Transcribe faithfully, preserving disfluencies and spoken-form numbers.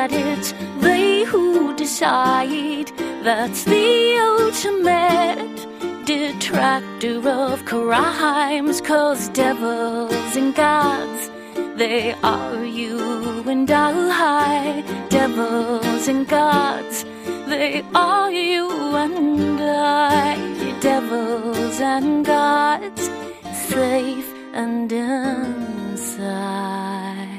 that it's they who decide. That's the ultimate detractor of crimes, 'cause devils and gods, they are you and I. Devils and gods, they are you and I. Devils and gods, safe and inside.